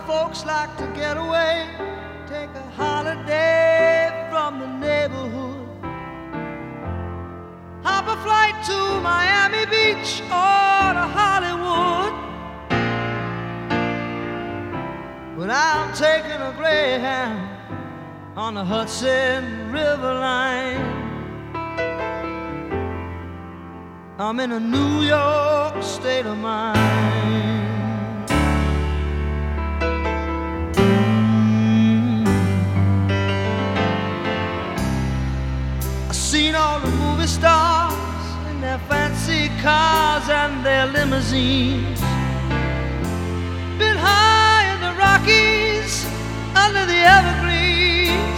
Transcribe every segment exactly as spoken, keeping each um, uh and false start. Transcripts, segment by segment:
folks like to get away, take a holiday from the neighborhood, hop a flight to Miami Beach or to Hollywood. But I'm taking a Greyhound on the Hudson River line. I'm in a New York state of mind. I've seen all the movie stars in their fancy cars and their limousines, been high in the Rockies under the evergreens.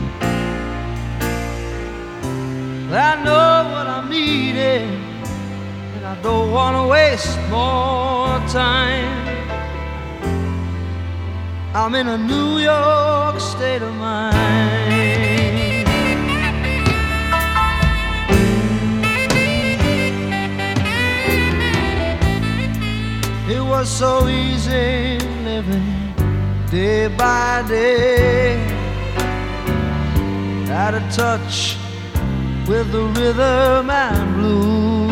I know what I'm needing, and I don't want to waste more time. I'm in a New York state of mind. It was so easy living day by day, out of touch with the rhythm and blues.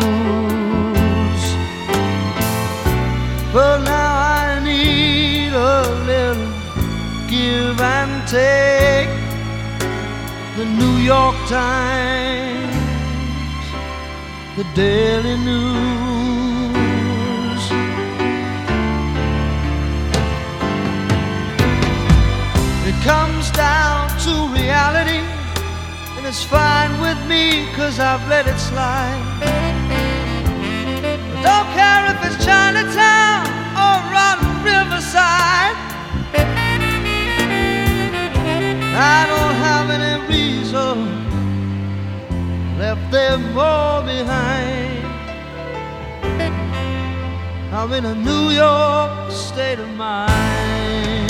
But now I need a little give and take. The New York Times, the Daily News. It comes down to reality, and it's fine with me, 'cause I've let it slide. I don't care if it's Chinatown or rotten Riverside. I don't have any reason, left them all behind. I'm in a New York state of mind.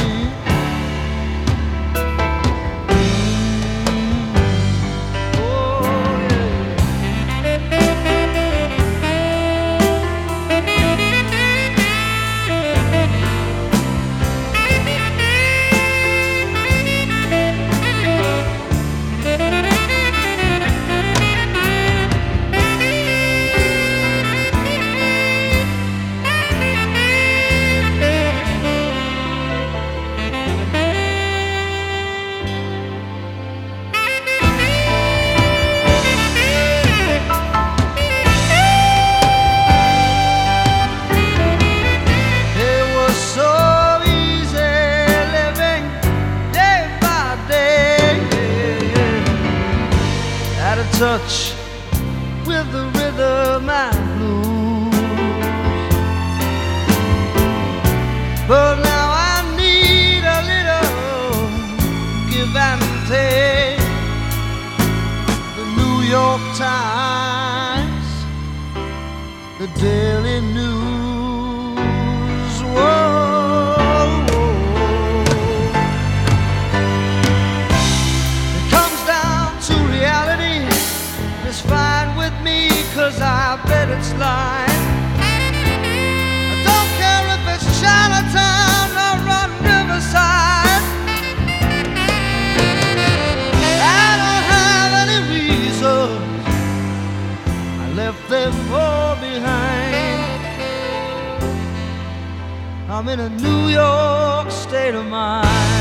Touch with the rhythm and blues. But now I need a little give and take. The New York Times, the Daily News. Whoa, it comes down to reality. It's fine with me, 'cause I've let it slide. I don't care if it's Chinatown or on Riverside. I don't have any reason, I left them all behind. I'm in a New York state of mind.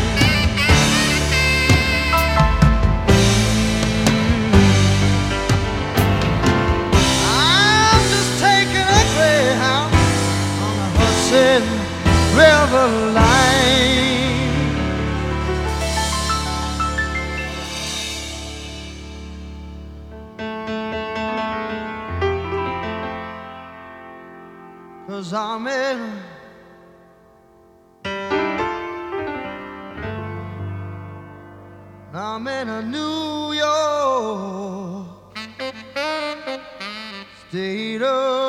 River line. 'Cause I'm in I'm in a New York state of